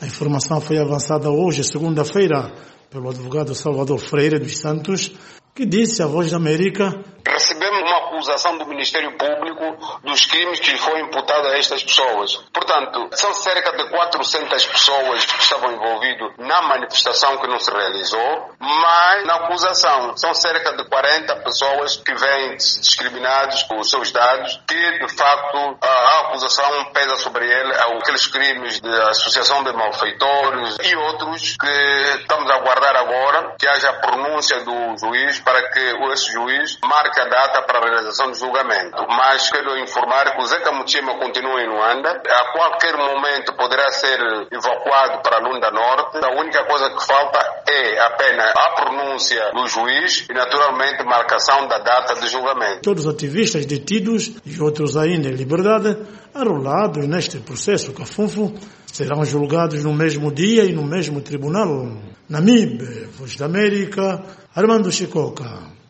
A informação foi avançada hoje, segunda-feira, pelo advogado Salvador Freire dos Santos, que disse à Voz da América: recebemos uma acusação do Ministério Público dos crimes que foi imputado a estas pessoas. Portanto, são cerca de 400 pessoas que estavam envolvidas na manifestação que não se realizou, mas na acusação são cerca de 40 pessoas que vêm discriminadas com os seus dados, que de facto a acusação pesa sobre ele aqueles crimes de associação de malfeitores e outros que estamos a aguardar agora que haja a pronúncia do juiz para que esse juiz marque a data para a realização do julgamento. Mas quero informar que o Zeca Mutima continua em Luanda. A qualquer momento poderá ser evacuado para Lunda Norte. A única coisa que falta é apenas a pronúncia do juiz e, naturalmente, marcação da data de julgamento. Todos os ativistas detidos e outros ainda em liberdade, arrolados neste processo cafunfo, serão julgados no mesmo dia e no mesmo tribunal. Namibe, Voz da América, Armando Chicoca.